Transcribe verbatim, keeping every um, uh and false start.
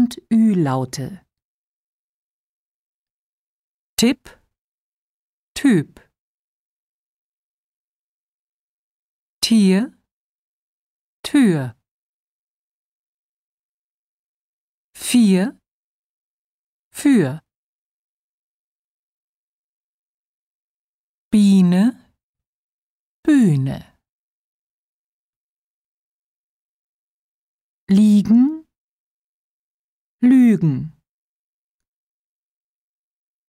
und Ü-Laute. Tipp, Typ. Tier, Tür. Vier, für. Biene, Bühne. Liegen, Lügen.